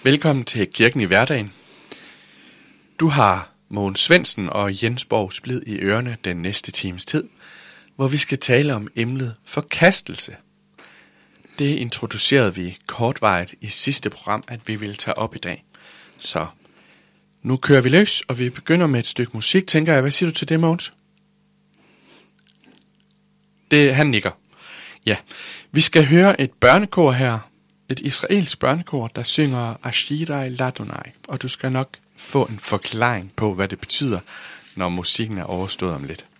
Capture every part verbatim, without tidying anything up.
Velkommen til Kirken i hverdagen. Du har Mogens Svendsen og Jens Borg Splid i ørerne den næste times tid, hvor vi skal tale om emnet forkastelse. Det introducerede vi kortvarigt i sidste program, at vi ville tage op i dag. Så nu kører vi løs, og vi begynder med et stykke musik, tænker jeg. Hvad siger du til det, Mogens? Det, han nikker. Ja, vi skal høre et børnekor her. Et israelsk børnekor, der synger Ashirai Ladonai. Og du skal nok få en forklaring på, hvad det betyder, når musikken er overstået om lidt.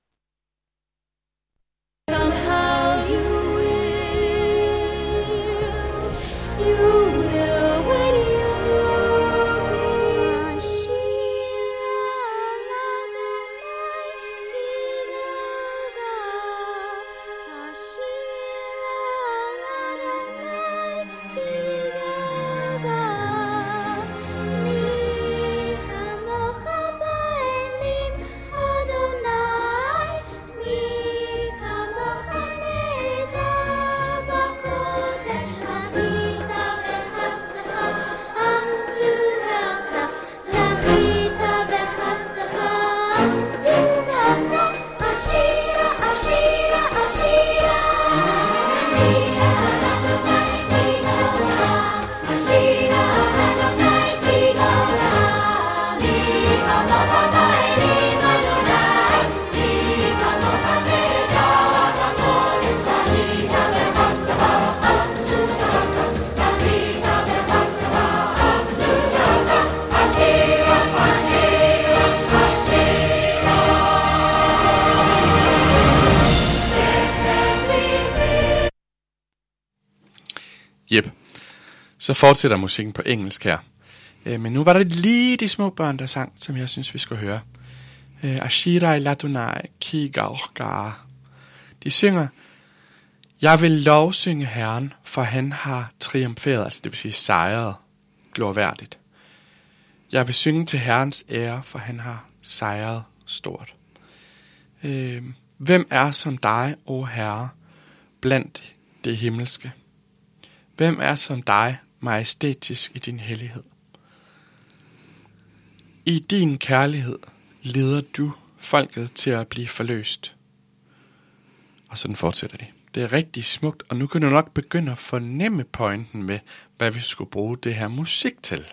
Yep. Så fortsætter musikken på engelsk her. Øh, men nu var det lige de små børn, der sang, som jeg synes, vi skulle høre. Øh, Ashirai Ladonai Kigaoga. De synger, jeg vil lovsynge Herren, for han har triumferet, altså det vil sige sejret, glorværdigt. Jeg vil synge til Herrens ære, for han har sejret stort. Øh, hvem er som dig, o Herre, blandt det himmelske? Hvem er som dig, majestætisk i din hellighed? I din kærlighed leder du folket til at blive forløst. Og sådan fortsætter de. Det er rigtig smukt, og nu kan du nok begynde at fornemme pointen med, hvad vi skulle bruge det her musik til.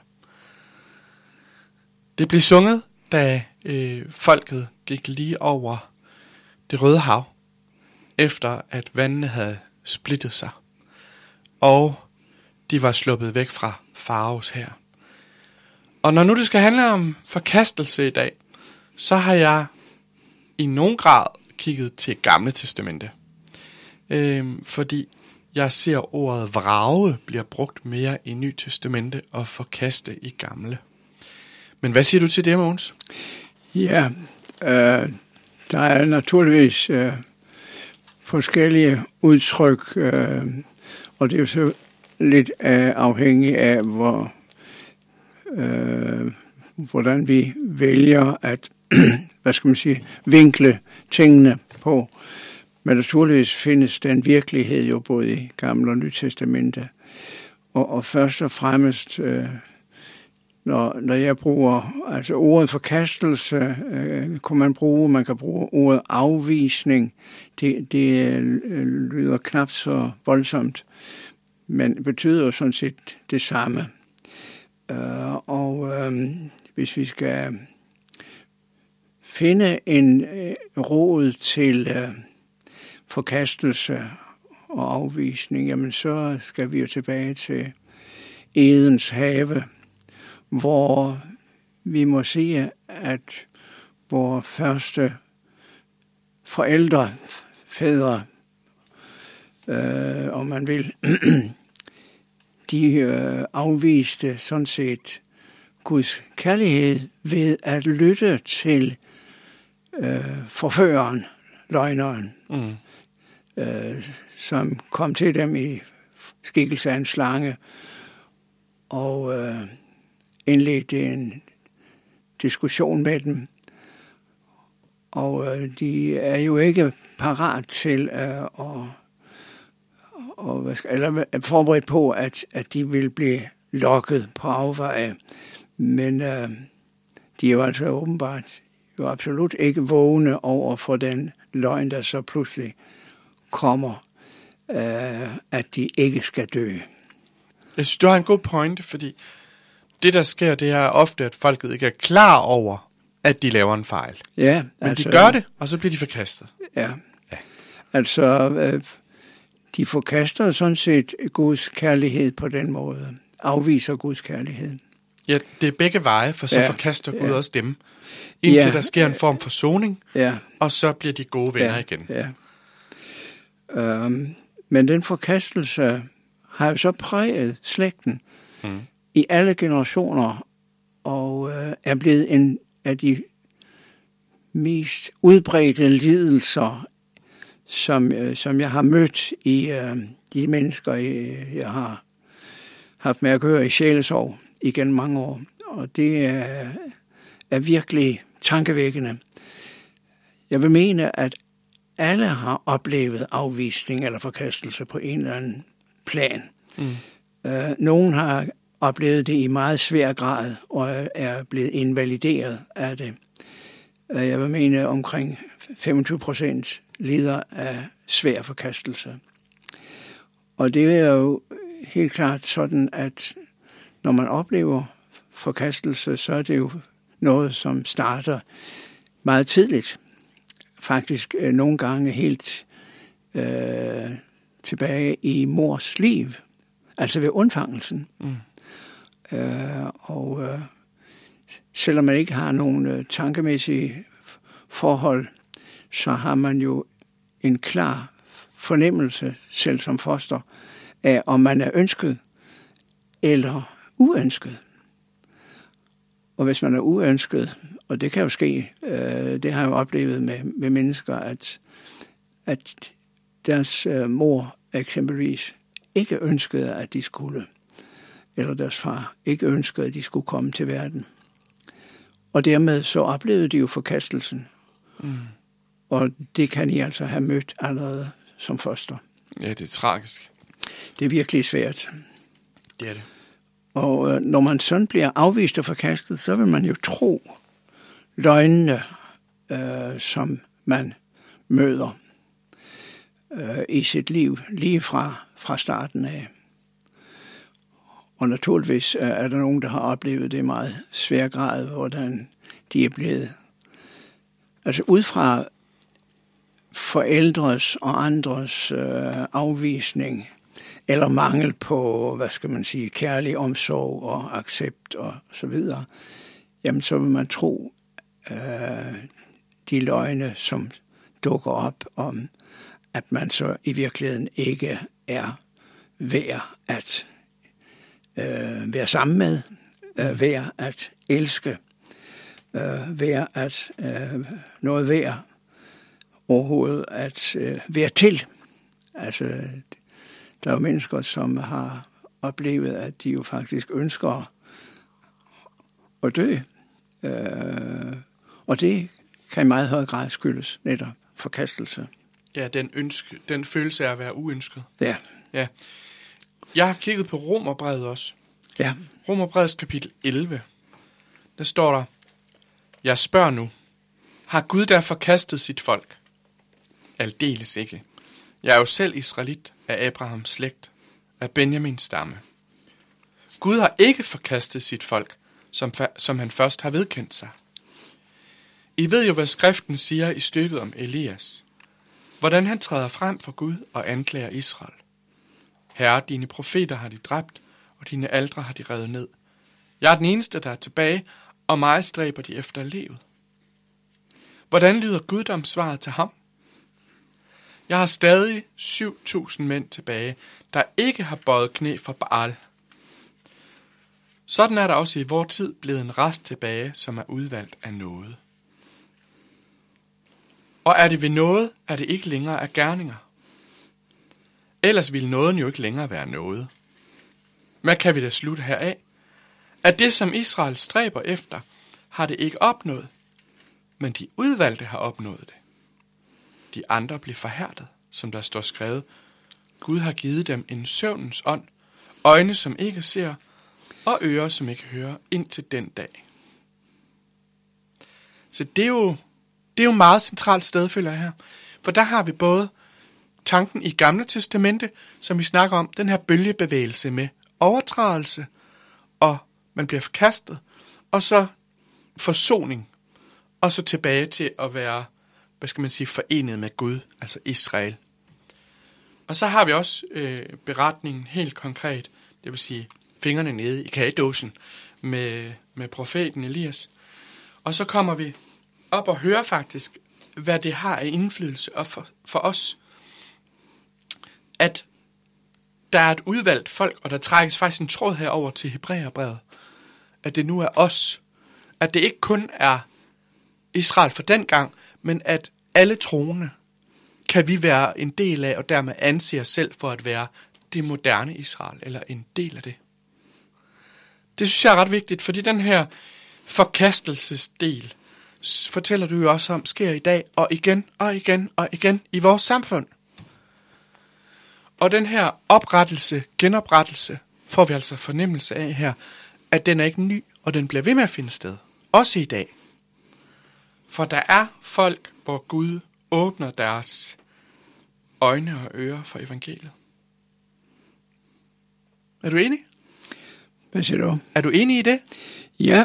Det blev sunget, da øh, folket gik lige over det Røde Hav, efter at vandene havde splittet sig. Og de var sluppet væk fra Faraos hær. Og når nu det skal handle om forkastelse i dag, så har jeg i nogen grad kigget til Gamle Testamente. Øhm, fordi jeg ser ordet vrage bliver brugt mere i Nye Testamente og forkaste i Gamle. Men hvad siger du til det, Mogens? Ja, øh, der er naturligvis øh, forskellige udtryk, øh, og det er jo så lidt øh, afhængig af, hvor, øh, hvordan vi vælger at, hvad skal man sige, vinkle tingene på. Men naturligvis findes den virkelighed jo både i Gamle og Nye Testamente. Og, og først og fremmest, øh, når, når jeg bruger altså ordet forkastelse, øh, kunne man bruge, man kan bruge ordet afvisning. Det, det øh, lyder knap så voldsomt, men betyder jo sådan set det samme. Uh, og uh, hvis vi skal finde en uh, råd til uh, forkastelse og afvisning, jamen så skal vi jo tilbage til Edens have, hvor vi må sige, at vores første forældre, fædre, uh, om man vil, de øh, afviste sådan set Guds kærlighed ved at lytte til øh, forføreren, løgneren, mm. øh, som kom til dem i skikkelse af en slange og øh, indledte en diskussion med dem. Og øh, de er jo ikke parat til øh, at og hvad skal, eller forberedt på, at, at de vil blive lokket på afveje. Men øh, de er jo altså åbenbart jo absolut ikke vågne over for den løgn, der så pludselig kommer, øh, at de ikke skal dø. Jeg synes, du har en god pointe, fordi det, der sker, det er ofte, at folket ikke er klar over, at de laver en fejl. Ja, Men altså, de gør det, og så bliver de forkastet. Ja, ja. altså øh, de forkaster sådan set Guds kærlighed på den måde. Afviser Guds kærlighed. Ja, det er begge veje, for så ja, forkaster Gud ja. også dem. Indtil ja, der sker en form for soning, ja, og så bliver de gode venner ja, igen. Ja. Um, men den forkastelse har jo så præget slægten mm. i alle generationer, og øh, er blevet en af de mest udbredte lidelser, som, øh, som jeg har mødt i øh, de mennesker, jeg, jeg har haft med at gøre i sjælesorg igennem mange år. Og det er, er virkelig tankevækkende. Jeg vil mene, at alle har oplevet afvisning eller forkastelse på en eller anden plan. Mm. Øh, nogen har oplevet det i meget svær grad og er blevet invalideret af det. Jeg vil mene, omkring femogtyve procent lider af svær forkastelse. Og det er jo helt klart sådan, at når man oplever forkastelse, så er det jo noget, som starter meget tidligt. Faktisk øh, nogle gange helt øh, tilbage i mors liv, altså ved undfangelsen. Mm. Øh, og øh, selvom man ikke har nogen øh, tankemæssige forhold, så har man jo en klar fornemmelse, selv som foster, af om man er ønsket eller uønsket. Og hvis man er uønsket, og det kan jo ske, øh, det har jeg jo oplevet med, med mennesker, at, at deres øh, mor eksempelvis ikke ønskede, at de skulle, eller deres far ikke ønskede, at de skulle komme til verden. Og dermed så oplevede de jo forkastelsen. Mm. Og det kan I altså have mødt allerede som foster. Ja, det er tragisk. Det er virkelig svært. Det er det. Og øh, når man sådan bliver afvist og forkastet, så vil man jo tro løgnene, øh, som man møder øh, i sit liv, lige fra, fra starten af. Og naturligvis er der nogen, der har oplevet det i meget svær grad, hvordan de er blevet. Altså ud fra forældres og andres øh, afvisning, eller mangel på, hvad skal man sige, kærlig omsorg og accept og så videre, jamen så vil man tro øh, de løgne, som dukker op om, at man så i virkeligheden ikke er værd at øh, være sammen med, øh, værd at elske, øh, værd at øh, noget værd overhovedet at øh, være til. Altså, der er jo mennesker, som har oplevet, at de jo faktisk ønsker at dø. Øh, og det kan i meget høj grad skyldes netop forkastelse. Ja, den, ønske, den følelse af at være uønsket. Ja. Ja. Jeg har kigget på Romerbrevet også. Ja. Romerbrevets kapitel elleve. Der står der, jeg spørger nu, har Gud der forkastet sit folk? Aldeles ikke. Jeg er jo selv israelit af Abrahams slægt, af Benjamins stamme. Gud har ikke forkastet sit folk, som, som han først har vedkendt sig. I ved jo, hvad skriften siger i stykket om Elias. Hvordan han træder frem for Gud og anklager Israel. Herre, dine profeter har de dræbt, og dine aldre har de revet ned. Jeg er den eneste, der er tilbage, og mig stræber de efter livet. Hvordan lyder guddomssvaret til ham? Jeg har stadig syv tusind mænd tilbage, der ikke har bøjet knæ for Baal. Sådan er der også i vor tid blevet en rest tilbage, som er udvalgt af nåde. Og er det ved noget, er det ikke længere af gerninger. Ellers ville nåden jo ikke længere være noget. Hvad kan vi da slutte heraf? At det, som Israel stræber efter, har det ikke opnået, men de udvalgte har opnået det. De andre blev forhærdet, som der står skrevet. Gud har givet dem en søvnens ånd, øjne som ikke ser, og ører, som ikke hører ind til den dag. Så det er jo, det er jo et meget centralt sted, føler jeg her. For der har vi både tanken i Gamle Testamente, som vi snakker om, den her bølgebevægelse med overtrædelse, og man bliver forkastet, og så forsoning, og så tilbage til at være, hvad skal man sige, forenet med Gud, altså Israel. Og så har vi også øh, beretningen helt konkret, det vil sige fingrene nede i kagedåsen med, med profeten Elias. Og så kommer vi op og hører faktisk, hvad det har af indflydelse for, for os. At der er et udvalgt folk, og der trækkes faktisk en tråd herover til Hebræerbrevet. At det nu er os. At det ikke kun er Israel for den gang, men at alle troende kan vi være en del af, og dermed anse os selv for at være det moderne Israel, eller en del af det. Det synes jeg er ret vigtigt, fordi den her forkastelsesdel, fortæller du jo også om, sker i dag, og igen, og igen, og igen i vores samfund. Og den her oprettelse, genoprettelse, får vi altså fornemmelse af her, at den er ikke ny, og den bliver ved med at finde sted. Også i dag. For der er folk, hvor Gud åbner deres øjne og ører for evangeliet. Er du enig? Hvad siger du? Er du enig i det? Ja.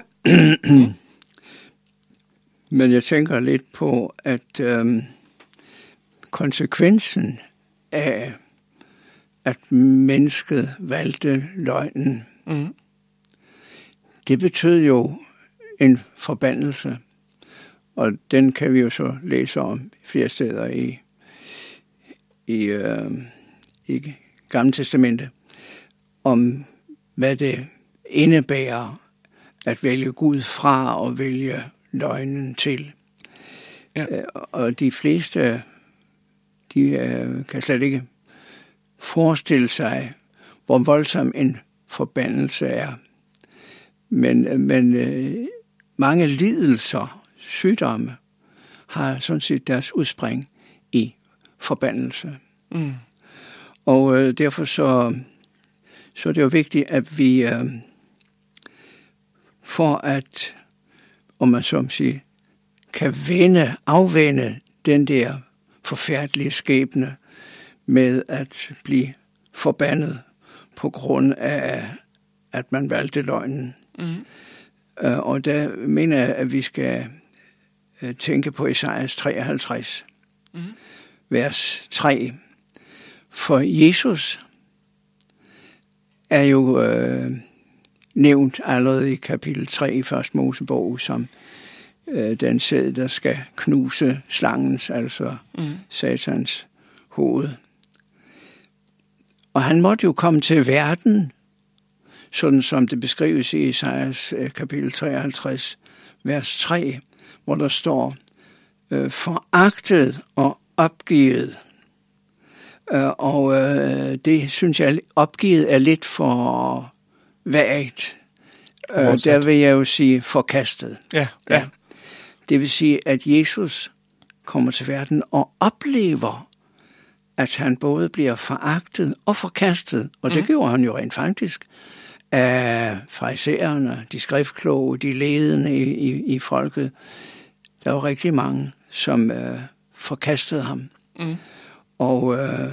Men jeg tænker lidt på, at øhm, konsekvensen af, at mennesket valgte løgnen, mm. det betød jo en forbandelse. Og den kan vi jo så læse om flere steder i, i, øh, i Gamle Testamente, om hvad det indebærer at vælge Gud fra og vælge løgnen til. Ja. Og de fleste, de øh, kan slet ikke forestille sig, hvor voldsom en forbandelse er. Men, men øh, mange lidelser, sygdomme, har sådan set deres udspring i forbandelse. Mm. Og øh, derfor så, så er det jo vigtigt, at vi øh, for at, om man så siger, kan vende, afvende den der forfærdelige skæbne med at blive forbandet på grund af, at man valgte løgnen. Mm. Uh, og der mener jeg, at vi skal uh, tænke på Esajas treoghalvtreds, mm. vers tre. For Jesus er jo uh, nævnt allerede i kapitel tre i første Mosebog som uh, den sæd, der skal knuse slangens, altså mm. Satans hoved. Og han måtte jo komme til verden, sådan som det beskrives i Esajas kapitel treoghalvtreds, vers tre, hvor der står, øh, foragtet og opgivet. Øh, og øh, det synes jeg, opgivet er lidt for vagt. Øh, der vil jeg jo sige forkastet. Ja, ja. Ja. Det vil sige, at Jesus kommer til verden og oplever, at han både bliver foragtet og forkastet. Og det mm. gjorde han jo rent faktisk af farisæerne, de skriftkloge, de ledende i, i, i folket. Der var rigtig mange, som øh, forkastede ham. Mm. Og øh,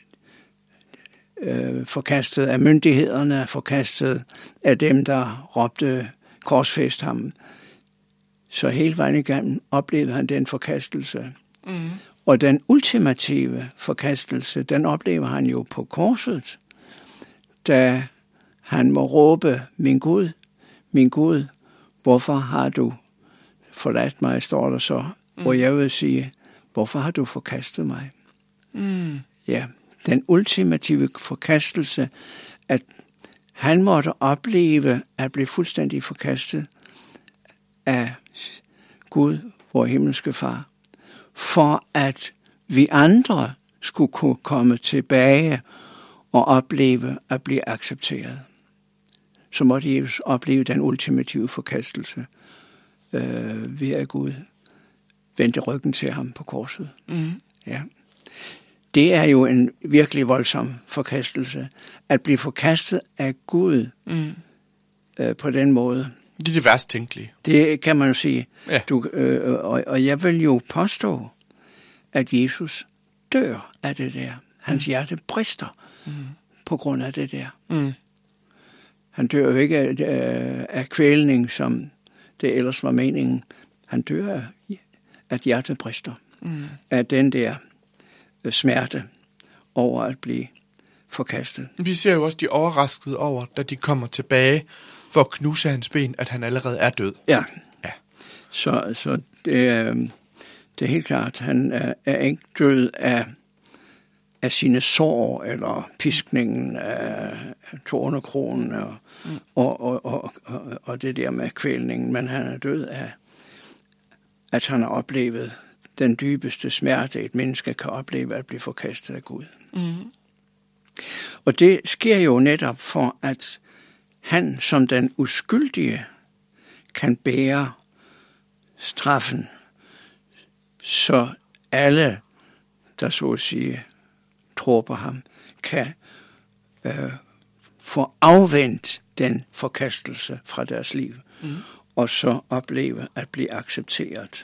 øh, forkastet af myndighederne, forkastet af dem, der råbte korsfæst ham. Så hele vejen igennem oplevede han den forkastelse. Mm. Og den ultimative forkastelse, den oplever han jo på korset, da han må råbe, min Gud, min Gud, hvorfor har du forladt mig, står der så. Mm. Og jeg vil sige, hvorfor har du forkastet mig? Mm. Ja, den ultimative forkastelse, at han måtte opleve at blive fuldstændig forkastet af Gud, vor himmelske far, for at vi andre skulle kunne komme tilbage og opleve at blive accepteret. Så måtte Jesus opleve den ultimative forkastelse øh, ved at Gud vendte ryggen til ham på korset. Mm. Ja. Det er jo en virkelig voldsom forkastelse. At blive forkastet af Gud, mm. øh, på den måde. Det er det værst tænkelige. Det kan man jo sige. Ja. Du, øh, og, og jeg vil jo påstå, at Jesus dør af det der. Hans mm. hjerte brister mm. på grund af det der. Mm. Han dør jo ikke af, af, af kvælning, som det ellers var meningen. Han dør af, at hjertet brister. Mm. Af den der øh, smerte over at blive forkastet. Vi ser jo også de overraskede over, da de kommer tilbage for at knuse hans ben, at han allerede er død. Ja. Ja. Så, så det, er, det er helt klart, han er, er ikke død af, af sine sår, eller piskningen af tornekronen, og, mm. og, og, og, og, og det der med kvælningen, men han er død af, at han har oplevet den dybeste smerte, et menneske kan opleve, at blive forkastet af Gud. Mm. Og det sker jo netop for, at han som den uskyldige kan bære straffen, så alle, der så at sige tror på ham, kan øh, få afvendt den forkastelse fra deres liv, mm. og så opleve at blive accepteret.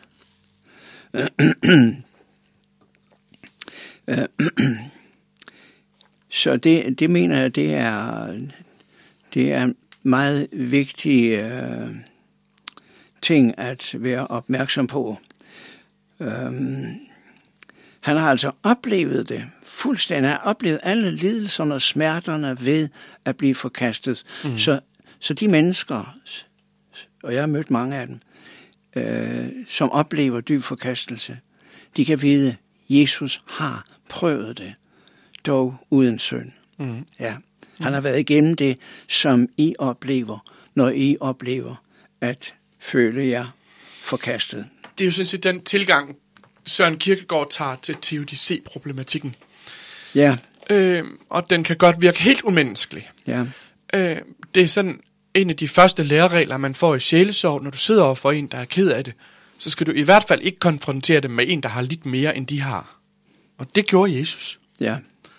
Så det, det mener jeg, det er, det er en meget vigtig øh, ting at være opmærksom på. Øhm, han har altså oplevet det fuldstændig. Han har oplevet alle lidelserne og smerterne ved at blive forkastet. Mm. Så, så de mennesker, og jeg har mødt mange af dem, øh, som oplever dyb forkastelse, de kan vide, at Jesus har prøvet det, dog uden synd. Mm. Ja. Han har været igennem det, som I oplever, når I oplever at føle jer forkastet. Det er jo sådan set den tilgang, Søren Kierkegaard tager til teodicé-problematikken. Ja. Øh, og den kan godt virke helt umenneskelig. Ja. Øh, det er sådan en af de første læreregler, man får i sjælesorg, når du sidder over for en, der er ked af det. Så skal du i hvert fald ikke konfrontere dem med en, der har lidt mere, end de har. Og det gjorde Jesus. Ja.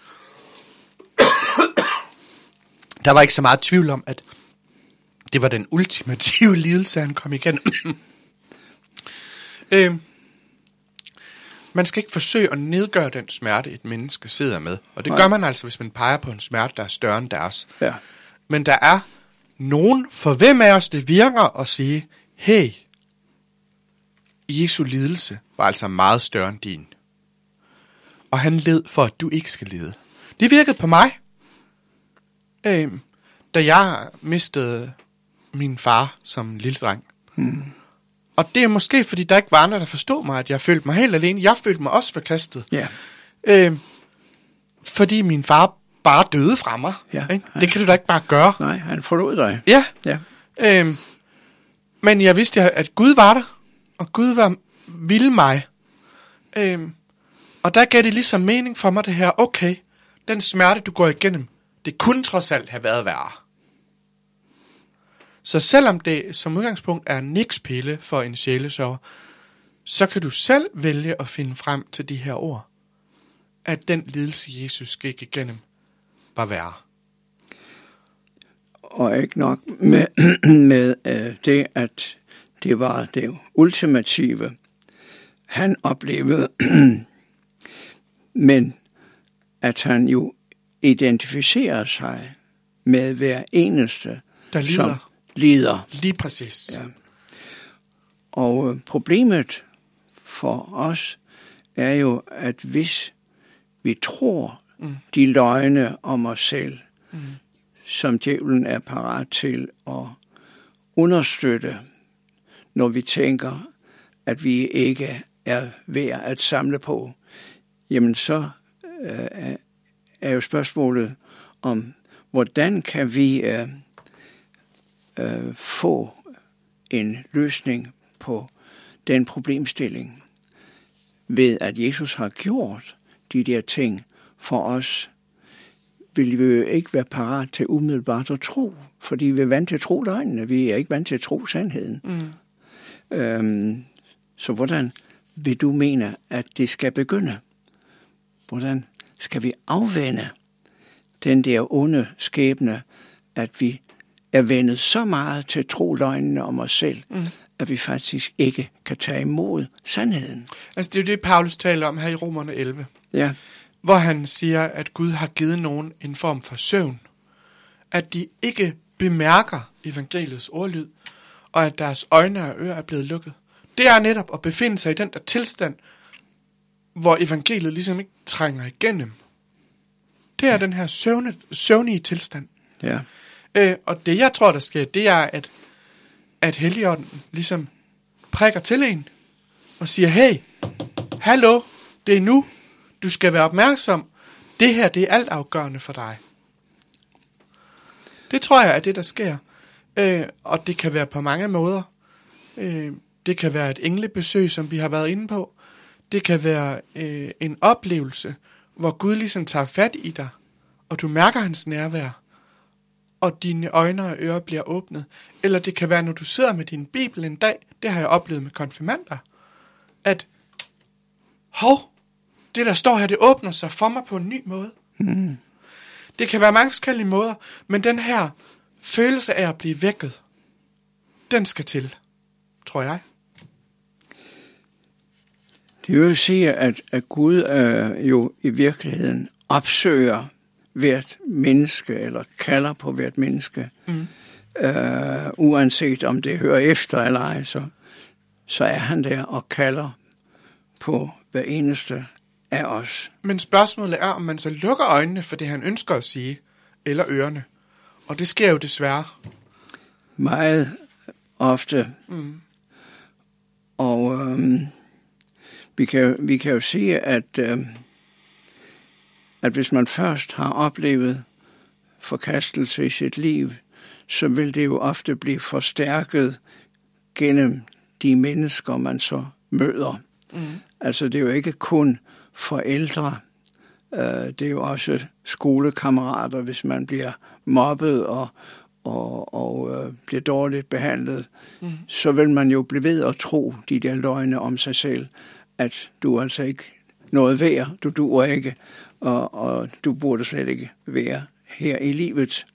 Der var ikke så meget tvivl om, at det var den ultimative lidelse, han kom igennem. øh, man skal ikke forsøge at nedgøre den smerte, et menneske sidder med. Og det Nej. gør man altså, hvis man peger på en smerte, der er større end deres. Ja. Men der er nogen, for hvem af os det virker at sige, hey, Jesu lidelse var altså meget større end din. Og han led for, at du ikke skal lide. Det virkede på mig. Øh, da jeg mistede min far som lille dreng. Hmm. Og det er måske, fordi der ikke var andre, der forstod mig, at jeg følte mig helt alene. Jeg følte mig også forkastet. Yeah. Øh, fordi min far bare døde fra mig. Ja, ikke? Det kan du da ikke bare gøre. Nej, han forlod dig. Ja. ja. Øh, men jeg vidste, at Gud var der. Og Gud var, ville mig. Øh, og der gav det ligesom mening for mig det her. Okay, den smerte, du går igennem, det kunne trods alt have været værre. Så selvom det som udgangspunkt er niks pille for en sjælesorger, så kan du selv vælge at finde frem til de her ord, at den lidelse, Jesus gik igennem, var værre. Og ikke nok med, med uh, det, at det var det ultimative, han oplevede, men at han jo identificerer sig med hver eneste, der lider. som lider. Lige præcis. Ja. Og øh, problemet for os er jo, at hvis vi tror mm. de løgne om os selv, mm. som djævlen er parat til at understøtte, når vi tænker, at vi ikke er værd at samle på, jamen så øh, er jo spørgsmålet om, hvordan kan vi øh, øh, få en løsning på den problemstilling, ved at Jesus har gjort de der ting for os, vil vi jo ikke være parat til umiddelbart at tro, fordi vi er vant til at tro løgnene, vi er ikke vant til at tro sandheden. Mm. Øhm, så hvordan vil du mene, at det skal begynde? Hvordan skal vi afvende den der onde skæbne, at vi er vendet så meget til troløgnene om os selv, mm. at vi faktisk ikke kan tage imod sandheden. Altså det er jo det, Paulus taler om her i Romerne elleve. Ja. Hvor han siger, at Gud har givet nogen en form for søvn. At de ikke bemærker evangeliets ordlyd, og at deres øjne og ører er blevet lukket. Det er netop at befinde sig i den der tilstand, hvor evangeliet ligesom ikke trænger igennem. Det er ja. den her søvne, søvnige tilstand. Ja. Øh, og det jeg tror, der sker, det er, at, at Helligånden ligesom prikker til en, og siger, hey, hallo, det er nu, du skal være opmærksom. Det her, det er altafgørende for dig. Det tror jeg er det, der sker. Øh, og det kan være på mange måder. Øh, det kan være et englebesøg, som vi har været inde på. Det kan være øh, en oplevelse, hvor Gud ligesom tager fat i dig, og du mærker hans nærvær, og dine øjne og ører bliver åbnet. Eller det kan være, når du sidder med din bibel en dag, det har jeg oplevet med konfirmander, at hov, det der står her, det åbner sig for mig på en ny måde. Mm. Det kan være mange forskellige måder, men den her følelse af at blive vækket, den skal til, tror jeg. Det vil jo sige, at, at Gud øh, jo i virkeligheden opsøger hvert menneske, eller kalder på hvert menneske, mm. øh, uanset om det hører efter eller ej, så, så er han der og kalder på hver eneste af os. Men spørgsmålet er, om man så lukker øjnene for det, han ønsker at sige, eller ørerne. Og det sker jo desværre. Meget ofte. Mm. Og øhm, vi, kan, vi kan jo sige, at, øhm, at hvis man først har oplevet forkastelse i sit liv, så vil det jo ofte blive forstærket gennem de mennesker, man så møder. Mm. Altså det er jo ikke kun forældre, det er jo også skolekammerater, hvis man bliver mobbet og, og, og bliver dårligt behandlet, mm. så vil man jo blive ved at tro de der løgne om sig selv, at du altså ikke noget værd, du duer ikke, og, og du burde slet ikke være her i livet.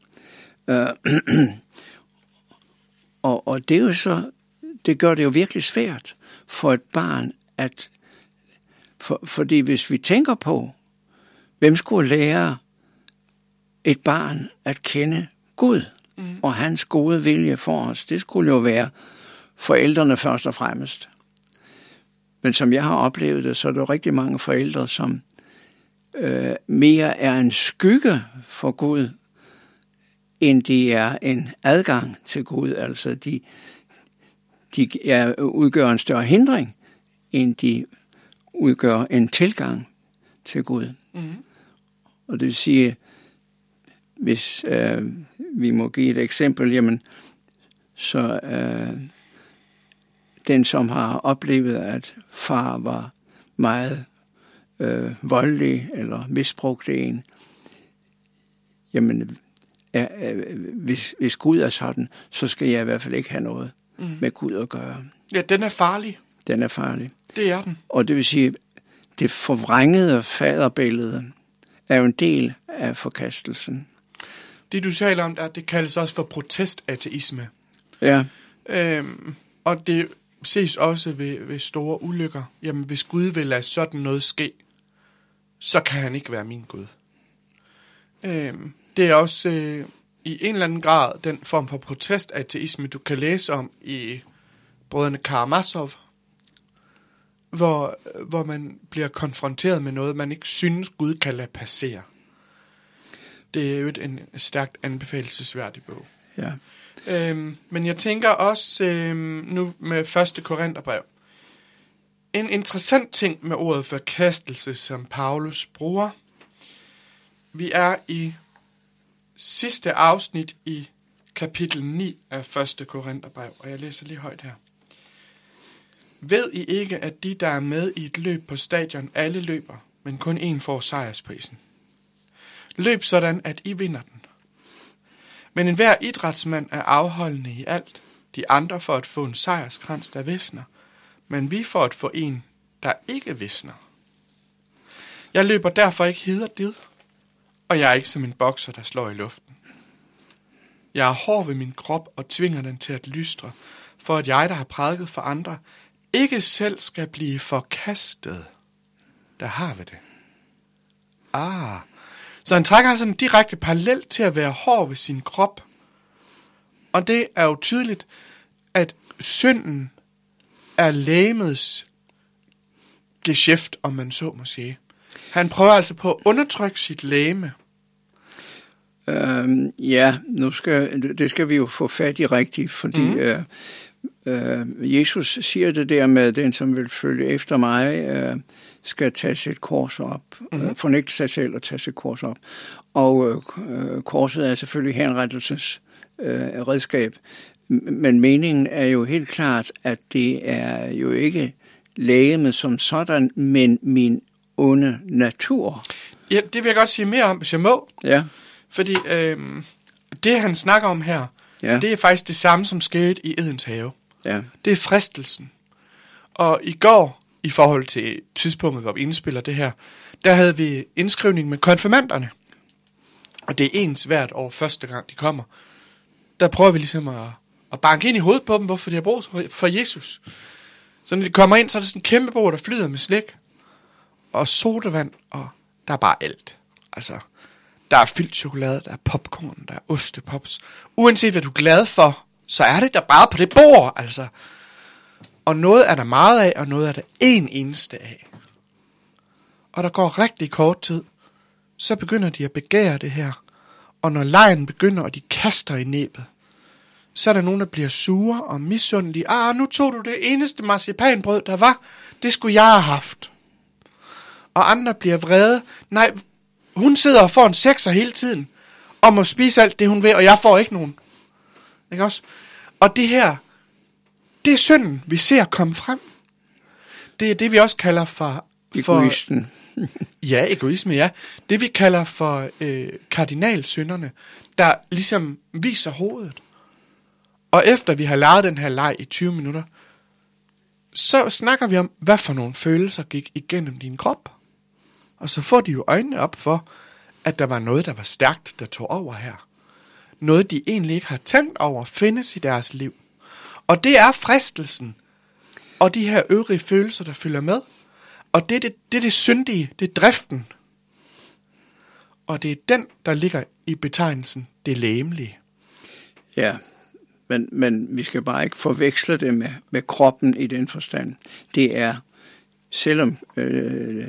og, og det er jo så, det gør det jo virkelig svært for et barn at For, fordi hvis vi tænker på, hvem skulle lære et barn at kende Gud mm. og hans gode vilje for os, det skulle jo være forældrene først og fremmest. Men som jeg har oplevet det, så er der rigtig mange forældre, som øh, mere er en skygge for Gud, end de er en adgang til Gud. Altså de, de er, udgør en større hindring, end de udgør en tilgang til Gud. Mm. Og det vil sige, hvis øh, vi må give et eksempel, jamen, så øh, den, som har oplevet, at far var meget øh, voldelig eller misbrugte en, jamen, er, er, hvis, hvis Gud er sådan, så skal jeg i hvert fald ikke have noget mm. med Gud at gøre. Ja, den er farlig. Den er farlig. Det er den. Og det vil sige, det forvrængede faderbillede er jo en del af forkastelsen. Det du taler om, det kaldes også for protestateisme. Ja. Øhm, og det ses også ved, ved store ulykker. Jamen, hvis Gud vil lade sådan noget ske, så kan han ikke være min Gud. Øhm, det er også øh, i en eller anden grad den form for protestateisme, du kan læse om i brødrene Karamazov, hvor, hvor man bliver konfronteret med noget, man ikke synes, Gud kan lade passere. Det er jo en stærkt anbefalelsesværdig bog. Ja. Øhm, men jeg tænker også øhm, nu med første Korintherbrev. En interessant ting med ordet forkastelse, som Paulus bruger. Vi er i sidste afsnit i kapitel ni af første Korintherbrev, og jeg læser lige højt her. Ved I ikke, at de, der er med i et løb på stadion, alle løber, men kun én får sejrsprisen? Løb sådan, at I vinder den. Men enhver idrætsmand er afholdende i alt. De andre for at få en sejrskrans, der visner, men vi for at få en, der ikke visner. Jeg løber derfor ikke hid og did, og jeg er ikke som en bokser, der slår i luften. Jeg er hård ved min krop og tvinger den til at lystre, for at jeg, der har prædiket for andre, ikke selv skal blive forkastet. Der har vi det. Ah. Så han trækker sådan en direkte parallel til at være hård ved sin krop. Og det er jo tydeligt, at synden er legemets geschæft, om man så må sige. Han prøver altså på at undertrykke sit legeme. Øhm, ja, nu skal, det skal vi jo få fat i rigtigt, fordi mm. øh, øh, Jesus siger det der med, den som vil følge efter mig, øh, skal tage sit kors op, mm. øh, fornægte sig selv og tage sit kors op. Og øh, korset er selvfølgelig henrettelses øh, redskab, men meningen er jo helt klart, at det er jo ikke legeme som sådan, men min onde natur. Ja, det vil jeg godt sige mere om, hvis jeg må. Ja. Fordi øh, det, han snakker om her, ja. det er faktisk det samme, som skete i Edens have. Ja. Det er fristelsen. Og i går, i forhold til tidspunktet, hvor vi indspiller det her, der havde vi indskrivning med konfirmanderne. Og det er ens hvert år, første gang de kommer. Der prøver vi ligesom at, at banke ind i hovedet på dem, hvorfor de har brug for Jesus. Så når de kommer ind, så er det sådan en kæmpe bord, der flyder med slik. Og sodavand, og der er bare alt. Altså, der er fyldt chokolade, der er popcorn, der er ostepops. Uanset hvad du er glad for, så er det der bare på det bord, altså. Og noget er der meget af, og noget er der en eneste af. Og der går rigtig kort tid, så begynder de at begære det her. Og når lejen begynder, og de kaster i næbet, så er der nogen, der bliver sure og misundelige. Ah, nu tog du det eneste marcipanbrød, der var. Det skulle jeg have haft. Og andre bliver vrede. Nej, hun sidder og får en sekser hele tiden, og må spise alt det, hun vil, og jeg får ikke nogen. Ikke også? Og det her, det er synden, vi ser komme frem. Det er det, vi også kalder for... for Egoisten. ja, egoisme, ja. Det, vi kalder for øh, kardinalsynderne, der ligesom viser hovedet. Og efter vi har leget den her leg i tyve minutter, så snakker vi om, hvad for nogle følelser gik igennem din krop. Og så får de jo øjnene op for, at der var noget, der var stærkt, der tog over her. Noget, de egentlig ikke har tænkt over, findes i deres liv. Og det er fristelsen, og de her øvrige følelser, der følger med. Og det er det, det, er det syndige, det er driften. Og det er den, der ligger i betegnelsen, det legemlige. Ja, men, men vi skal bare ikke forveksle det med, med kroppen i den forstand. Det er, selvom øh,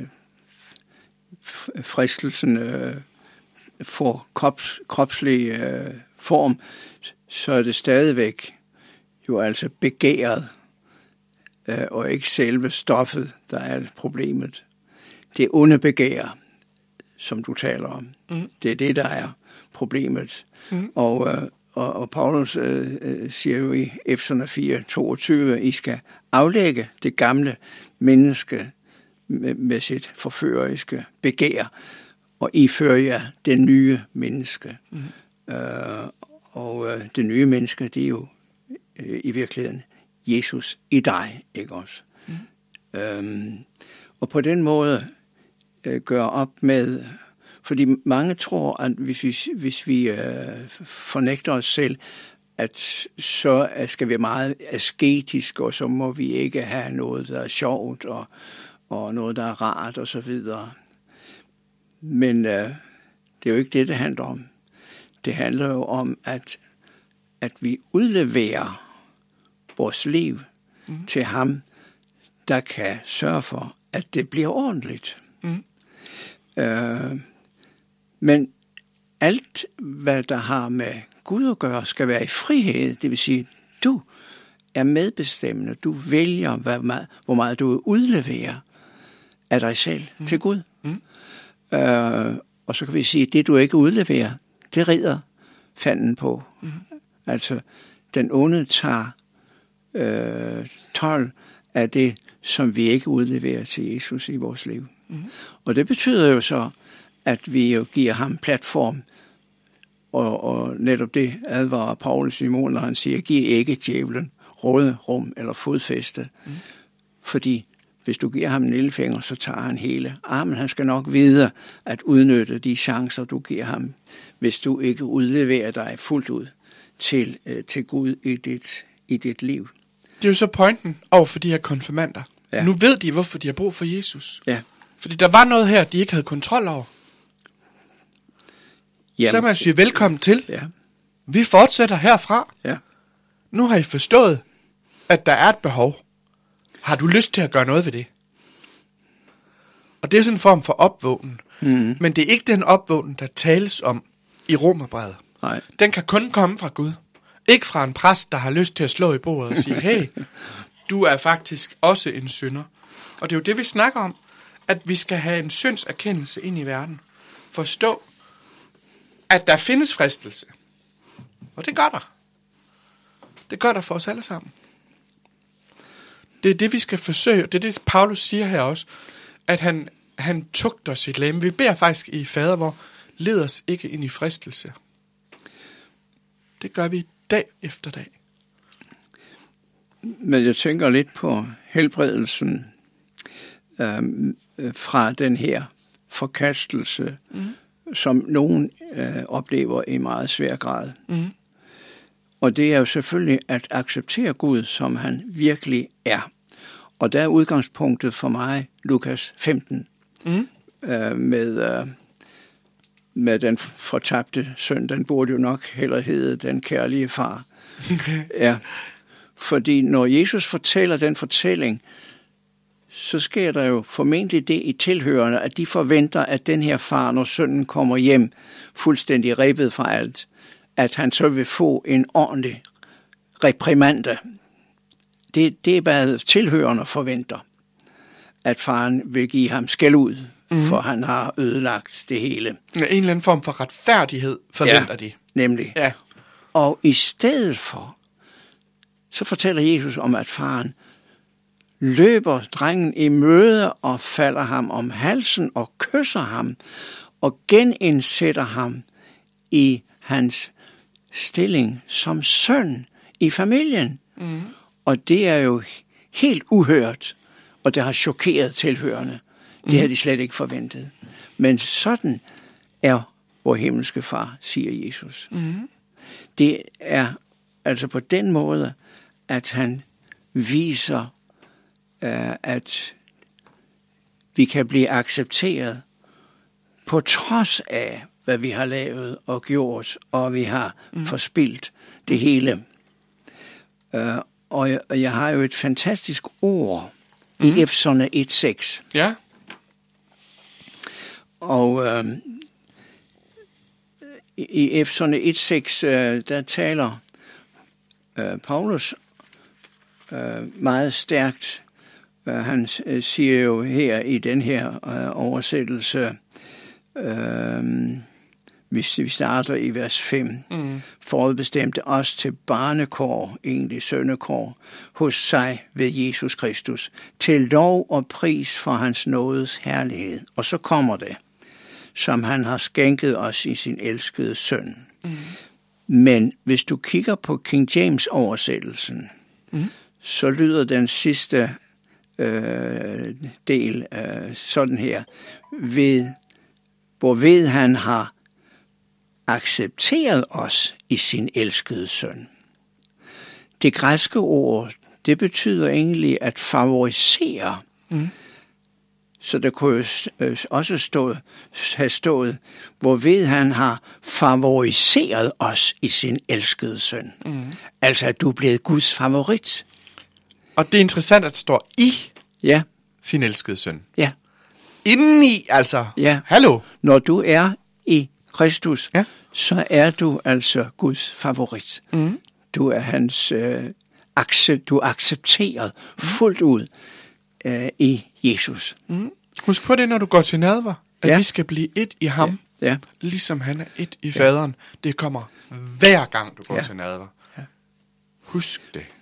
fristelsen øh, får krops, kropslig øh, form, så er det stadigvæk jo altså begæret, øh, og ikke selve stoffet, der er problemet. Det onde begær, som du taler om, mm. det er det, der er problemet. Mm. Og, øh, og, og Paulus øh, siger jo i Efeserne fire toogtyve, I skal aflægge det gamle menneske med, med sit forføreriske begær, og iføre jer det nye menneske. Mm. Øh, og øh, det nye menneske, det er jo øh, i virkeligheden Jesus i dig, ikke også? Mm. Øhm, og på den måde øh, gør op med, fordi mange tror, at hvis vi, hvis vi øh, fornægter os selv, at så skal vi meget asketiske, og så må vi ikke have noget, der er sjovt, og, og noget, der er rart, og så videre. Men øh, det er jo ikke det, det handler om. Det handler jo om, at, at vi udleverer vores liv mm. til ham, der kan sørge for, at det bliver ordentligt. Mm. Øh, men alt, hvad der har med Gud at gøre, skal være i frihed. Det vil sige, du er medbestemmende. Du vælger, hvor meget, hvor meget du udleverer af dig selv mm. til Gud. Mm. Øh, og så kan vi sige, at det du ikke udleverer, det rider fanden på. Mm. Altså, den onde tager øh, tolv af det, som vi ikke udleverer til Jesus i vores liv. Mm. Og det betyder jo så, at vi jo giver ham platform, og, og netop det advarer Paulus imod, når han siger, giv ikke djævlen råderum eller fodfæste. Mm. Fordi hvis du giver ham en lillefinger, så tager han hele armen. Han skal nok vide at udnytte de chancer, du giver ham, hvis du ikke udleverer dig fuldt ud til, øh, til Gud i dit, i dit liv. Det er jo så pointen over for de her konfirmander. Ja. Nu ved de, hvorfor de har brug for Jesus. Ja. Fordi der var noget her, de ikke havde kontrol over. Jamen, så kan man sige velkommen til. Ja. Vi fortsætter herfra. Ja. Nu har I forstået, at der er et behov. Har du lyst til at gøre noget ved det? Og det er sådan en form for opvågning. Mm. Men det er ikke den opvågning, der tales om i Romerbrevet. Nej. Den kan kun komme fra Gud. Ikke fra en præst, der har lyst til at slå i bordet og sige, hey, du er faktisk også en synder. Og det er jo det, vi snakker om, at vi skal have en syndserkendelse ind i verden. Forstå, at der findes fristelse. Og det gør der. Det gør der for os alle sammen. Det er det, vi skal forsøge. Det er det, Paulus siger her også, at han, han tugter sit legeme. Vi beder faktisk i fader, hvor led os ikke ind i fristelse. Det gør vi dag efter dag. Men jeg tænker lidt på helbredelsen øh, fra den her forkastelse, mm. som nogen øh, oplever i meget svær grad. Mm. Og det er jo selvfølgelig at acceptere Gud, som han virkelig er. Og der er udgangspunktet for mig Lukas femten, mm. øh, med, øh, med den fortabte søn. Den burde jo nok hellere hedde den kærlige far. Okay. Ja. Fordi når Jesus fortæller den fortælling, så sker der jo formentlig det i tilhørende, at de forventer, at den her far, når sønnen kommer hjem, fuldstændig ribbet fra alt, at han så vil få en ordentlig reprimande. Det, det er, hvad tilhørende forventer, at faren vil give ham skæld ud, mm-hmm. for han har ødelagt det hele. Ja, en eller anden form for retfærdighed forventer ja, de. Nemlig. Ja. Og i stedet for, så fortæller Jesus om, at faren løber drengen i møde og falder ham om halsen og kysser ham og genindsætter ham i hans stilling som søn i familien. Mm. Og det er jo helt uhørt, og det har chokeret tilhørende. Det mm. har de slet ikke forventet. Men sådan er vor himmelske far, siger Jesus. Mm. Det er altså på den måde, at han viser, uh, at vi kan blive accepteret på trods af, hvad vi har lavet og gjort, og vi har mm. forspildt det hele. Uh, og, jeg, og jeg har jo et fantastisk ord mm. i Efeserne et seks. Ja. Og uh, i, i Efeserne et seks, uh, der taler uh, Paulus uh, meget stærkt. Uh, han uh, siger jo her i den her uh, oversættelse, uh, hvis vi starter i vers fem, mm. forudbestemte os til barnekår, egentlig sønnekår, hos sig ved Jesus Kristus, til lov og pris for hans nådes herlighed. Og så kommer det, som han har skænket os i sin elskede søn. Mm. Men hvis du kigger på King James oversættelsen, mm. så lyder den sidste øh, del øh, sådan her, ved, hvorved han har accepteret os i sin elskede søn. Det græske ord, det betyder egentlig at favorisere. Mm. Så der kunne jo også stå, have stået, hvorved han har favoriseret os i sin elskede søn. Mm. Altså at du er blevet Guds favorit. Og det er interessant, at det står i ja. sin elskede søn. Ja. Indeni, altså. Ja. Hallo. Når du er i Kristus, ja. så er du altså Guds favorit. Mm. Du er hans øh, accept, du er accepteret mm. fuldt ud øh, i Jesus. Mm. Husk på det, når du går til nadver, at ja. vi skal blive et i ham, ja. Ja. ligesom han er et i faderen. Ja. Det kommer hver gang, du går ja. til nadver. Ja. Husk det.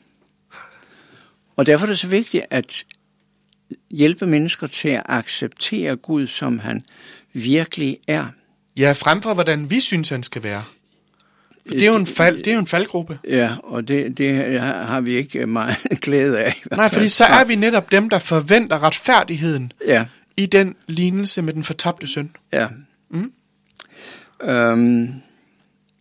Og derfor er det så vigtigt at hjælpe mennesker til at acceptere Gud, som han virkelig er. Ja, frem for hvordan vi synes, han skal være. For det er jo en, fald, det er jo en faldgruppe. Ja, og det, det har vi ikke meget glæde af. Nej, fordi så er vi netop dem, der forventer retfærdigheden ja. i den lignelse med den fortabte søn. Ja. Mm. Øhm,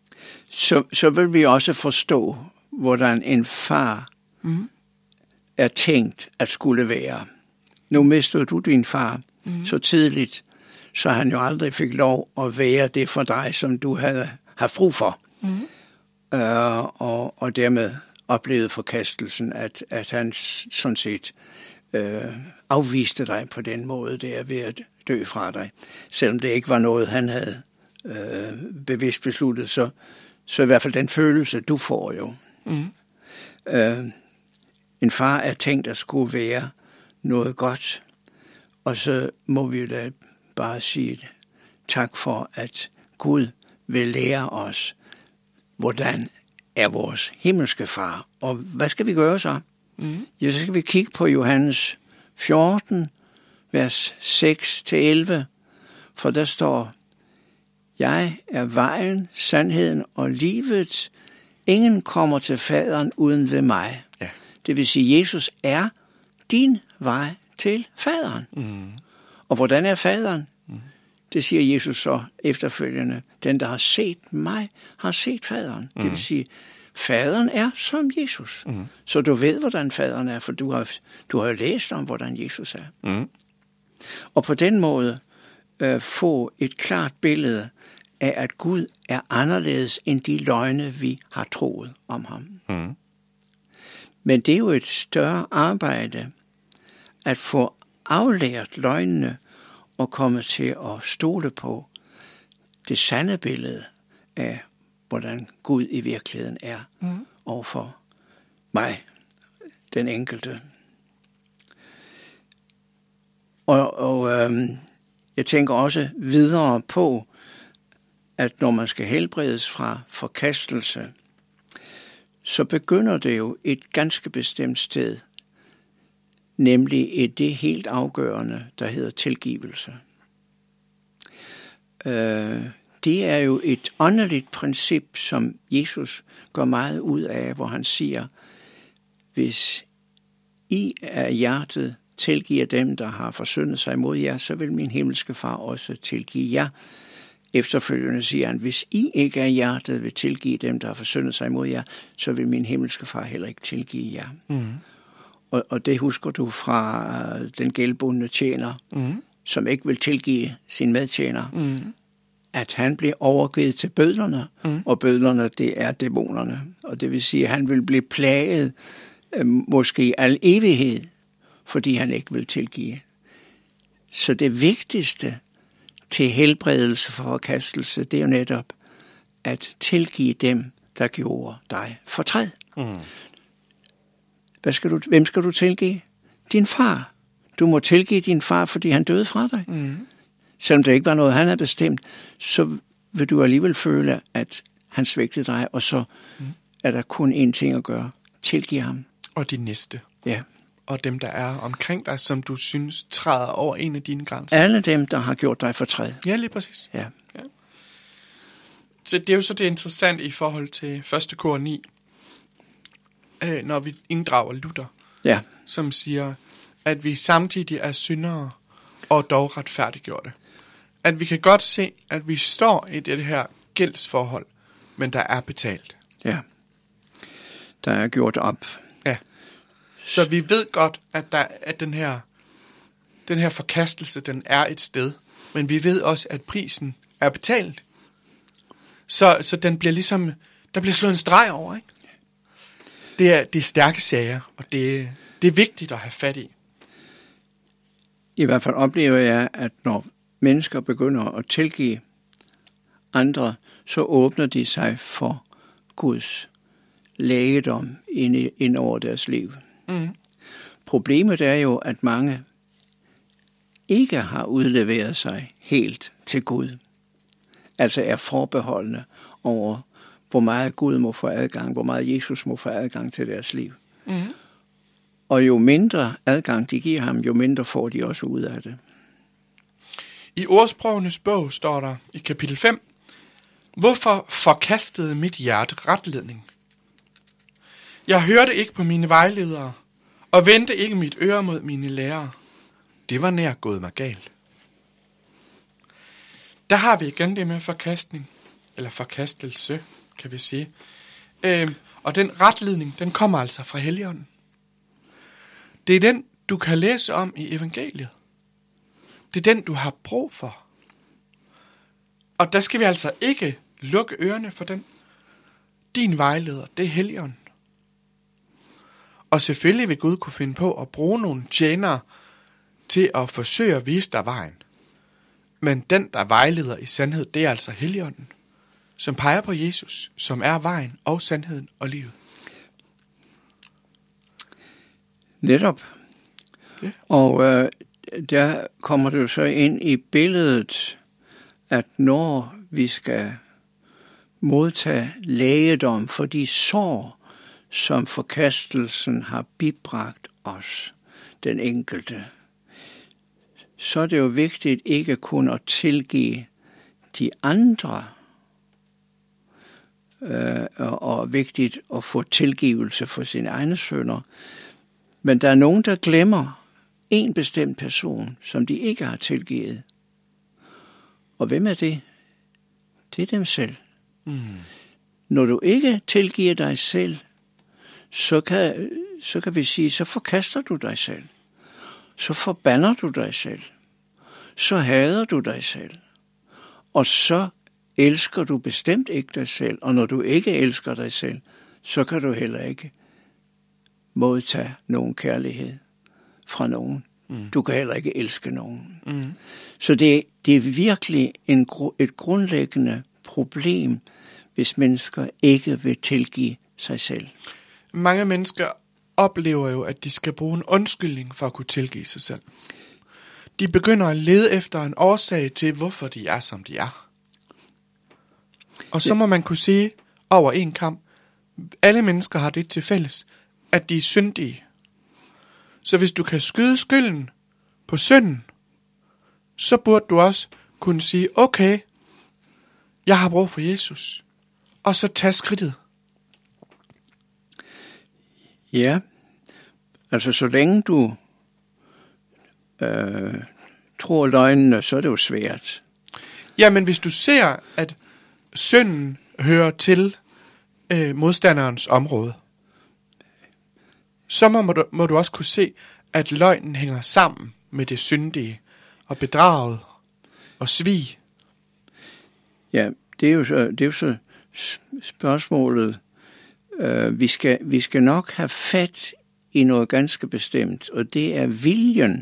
så, så vil vi også forstå, hvordan en far mm. er tænkt at skulle være. Nu mistede du din far mm. så tidligt, så han jo aldrig fik lov at være det for dig, som du havde haft brug for. Mm. Uh, og, og dermed oplevede forkastelsen, at, at han sådan set uh, afviste dig på den måde, det er ved at dø fra dig. Selvom det ikke var noget, han havde uh, bevidst besluttet, så, så i hvert fald den følelse, du får jo. Mm. Uh, en far er tænkt at skulle være noget godt, og så må vi da bare sige tak for, at Gud vil lære os, hvordan er vores himmelske far. Og hvad skal vi gøre så? Mm. Ja, så skal vi kigge på Johannes fjorten, vers seks til elleve, for der står, jeg er vejen, sandheden og livet. Ingen kommer til faderen uden ved mig. Ja. Det vil sige, Jesus er din vej til faderen. Mm. Og hvordan er faderen? Mm. Det siger Jesus så efterfølgende. Den, der har set mig, har set faderen. Mm. Det vil sige, faderen er som Jesus. Mm. Så du ved, hvordan faderen er, for du har, du har læst om, hvordan Jesus er. Mm. Og på den måde øh, få et klart billede af, at Gud er anderledes end de løgne, vi har troet om ham. Mm. Men det er jo et større arbejde at få aflært løgnene og komme til at stole på det sande billede af, hvordan Gud i virkeligheden er mm. overfor mig, den enkelte. Og, og øhm, jeg tænker også videre på, at når man skal helbredes fra forkastelse, så begynder det jo et ganske bestemt sted, nemlig et det helt afgørende, der hedder tilgivelse. Øh, det er jo et åndeligt princip, som Jesus går meget ud af, hvor han siger, hvis I af hjertet tilgiver dem, der har forsyndet sig mod jer, så vil min himmelske far også tilgive jer. Efterfølgende siger han, hvis I ikke af hjertet vil tilgive dem, der har forsyndet sig mod jer, så vil min himmelske far heller ikke tilgive jer. Mm. Og, og det husker du fra den gældbundne tjener, mm. som ikke vil tilgive sin medtjener, mm. at han bliver overgivet til bødlerne, mm. og bødlerne, det er dæmonerne. Og det vil sige, at han vil blive plaget, øh, måske i al evighed, fordi han ikke vil tilgive. Så det vigtigste til helbredelse for forkastelse, det er jo netop at tilgive dem, der gjorde dig fortræd. Mm. Hvad skal du, hvem skal du tilgive? Din far. Du må tilgive din far, fordi han døde fra dig. Mm. Selvom det ikke var noget, han havde bestemt, så vil du alligevel føle, at han svigtede dig, og så mm. er der kun én ting at gøre. Tilgive ham. Og de næste. Ja. Og dem, der er omkring dig, som du synes træder over en af dine grænser. Alle dem, der har gjort dig fortræd. Ja, lige præcis. Ja. Ja. Så det er jo så det interessante i forhold til første Kor ni, øh, når vi inddrager Luther, ja. som siger, at vi samtidig er syndere og dog retfærdiggjorte. At vi kan godt se, at vi står i det her gældsforhold, men der er betalt. Ja, der er gjort op. Ja. Så vi ved godt, at, der, at den, her, den her forkastelse, den er et sted. Men vi ved også, at prisen er betalt. Så, så den bliver ligesom, der bliver slået en streg over, ikke? Det er, det er stærke sager, og det, det er vigtigt at have fat i. I hvert fald oplever jeg, at når mennesker begynder at tilgive andre, så åbner de sig for Guds lægedom ind, ind over deres liv. Mm. Problemet er jo, at mange ikke har udleveret sig helt til Gud. Altså er forbeholdende over, hvor meget Gud må få adgang, hvor meget Jesus må få adgang til deres liv. Mm. Og jo mindre adgang de giver ham, jo mindre får de også ud af det. I Ordsprogenes bog står der i kapitel fem, hvorfor forkastede mit hjerte retledning? Jeg hørte ikke på mine vejledere, og vendte ikke mit øre mod mine lærere. Det var nær gået mig galt. Der har vi igen det med forkastning, eller forkastelse. kan vi sige. Øh, og den retledning, den kommer altså fra Helligånden. Det er den, du kan læse om i evangeliet. Det er den, du har brug for. Og der skal vi altså ikke lukke ørerne for den. Din vejleder, det er Helligånden. Og selvfølgelig vil Gud kunne finde på at bruge nogle tjenere til at forsøge at vise dig vejen. Men den, der vejleder i sandhed, det er altså Helligånden, som peger på Jesus, som er vejen og sandheden og livet. Netop. Ja. Og øh, der kommer det jo så ind i billedet, at når vi skal modtage lægedom for de sår, som forkastelsen har bibragt os, den enkelte, så er det jo vigtigt ikke kun at tilgive de andre, øh, og vigtigt at få tilgivelse for sine egne synder. Men der er nogen, der glemmer en bestemt person, som de ikke har tilgivet. Og hvem er det? Det er dem selv. Mm. Når du ikke tilgiver dig selv, så kan, så kan vi sige, så forkaster du dig selv. Så forbander du dig selv. Så hader du dig selv. Og så elsker du bestemt ikke dig selv. Og når du ikke elsker dig selv, så kan du heller ikke modtage nogen kærlighed fra nogen. Mm. Du kan heller ikke elske nogen. Mm. Så det, det er virkelig en, et grundlæggende problem, hvis mennesker ikke vil tilgive sig selv. Mange mennesker oplever jo, at de skal bruge en undskyldning for at kunne tilgive sig selv. De begynder at lede efter en årsag til, hvorfor de er, som de er. Og så må man kunne sige over en kamp, alle mennesker har det til fælles, at de er syndige. Så hvis du kan skyde skylden på synden, så burde du også kunne sige, okay, jeg har brug for Jesus. Og så tage skridtet. Ja, altså så længe du øh, tror løgnene, så er det jo svært. Ja, men hvis du ser, at synden hører til øh, modstanderens område, så må du, må du også kunne se, at løgnen hænger sammen med det syndige og bedraget og svig. Ja, det er jo så, det er jo så spørgsmålet. Uh, vi, skal, vi skal nok have fat i noget ganske bestemt, og det er viljen.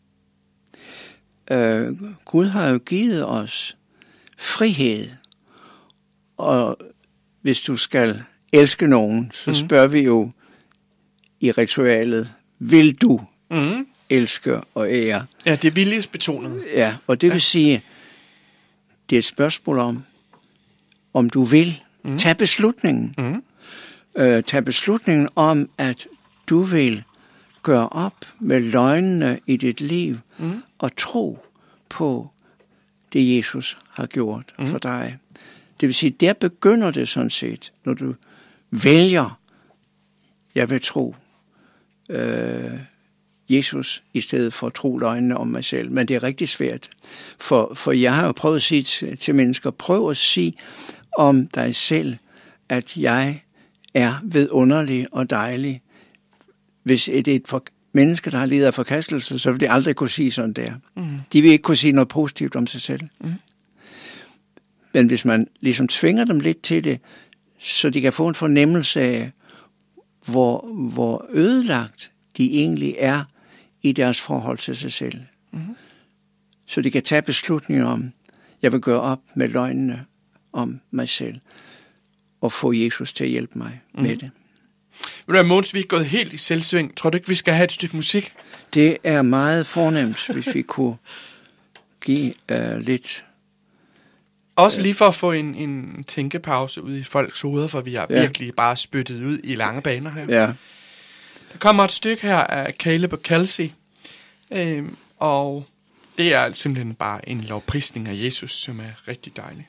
Uh, Gud har jo givet os frihed, og hvis du skal elske nogen, så spørger mm. vi jo i ritualet, vil du mm. elske og ære? Ja, det er viljesbetonet. Ja, og det ja. vil sige, det er et spørgsmål om, om du vil mm. tage beslutningen. Mm. Uh, tage beslutningen om, at du vil gøre op med løgnene i dit liv mm. og tro på det, Jesus har gjort mm. for dig. Det vil sige, der begynder det sådan set, når du vælger, jeg vil tro uh, Jesus i stedet for at tro løgnene om mig selv. Men det er rigtig svært, for, for jeg har jo prøvet at sige til, til mennesker, prøv at sige om dig selv, at jeg er vidunderlig og dejlig. Hvis det er et for, menneske, der har lidet af forkastelse, så vil de aldrig kunne sige sådan der. Mm. De vil ikke kunne sige noget positivt om sig selv. Mm. Men hvis man ligesom tvinger dem lidt til det, så de kan få en fornemmelse af, hvor, hvor ødelagt de egentlig er i deres forhold til sig selv. Mm. Så de kan tage beslutninger om, jeg vil gøre op med løgnene om mig selv, og få Jesus til at hjælpe mig mm. med det. Ved du hvad, Mogens, vi er gået helt i selvsving. Tror du ikke, vi skal have et stykke musik? Det er meget fornemt, hvis vi kunne give uh, lidt... Også lige for at få en, en tænkepause ud i folks hoveder, for vi har ja. virkelig bare spyttet ud i lange baner her. Ja. Der kommer et stykke her af Caleb og Kelsey, øhm, og det er simpelthen bare en lovprisning af Jesus, som er rigtig dejlig.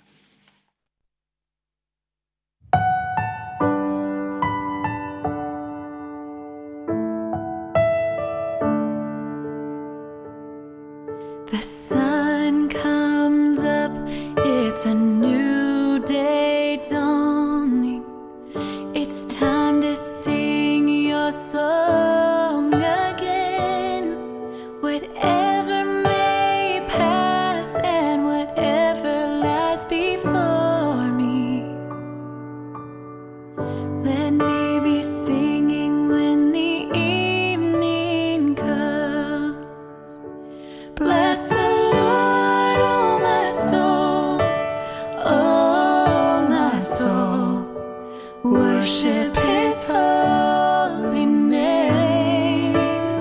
The sun comes up, it's a new day dawn. it's time to sing your song again. Whatever may pass and whatever lies before me, let me be singing when the evening comes. Bless the Lord, oh my soul, oh my soul, worship His holy name.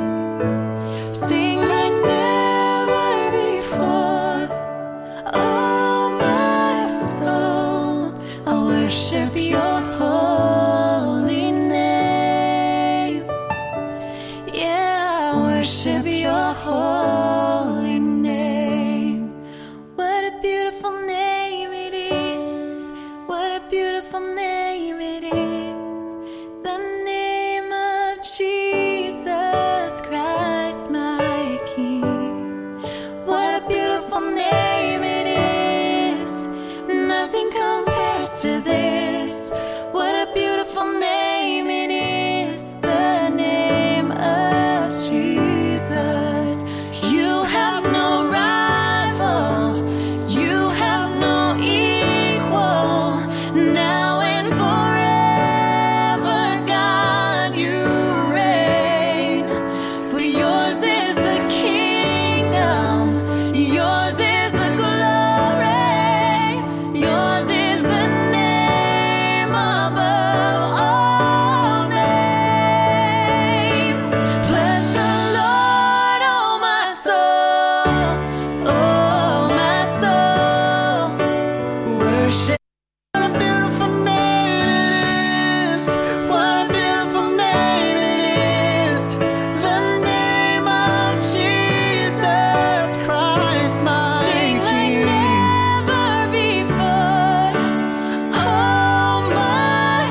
Sing like never before, oh my soul, I'll worship your holy name. Yeah, I'll worship your holy name. What a beautiful name it is. What a beautiful name it is. The name of Jesus Christ, my King. What a beautiful name it is. Nothing compares to this. What a beautiful name it is. The name of Jesus. You have no rival. You have no equal. Now and forever, God, you reign. For yours is the kingdom. Yours is the glory. Yours is the name above all names. Bless the Lord, oh my soul, oh my soul, worship. What a beautiful name it is. What a beautiful name it is. The name of Jesus Christ, my King. Never before, oh my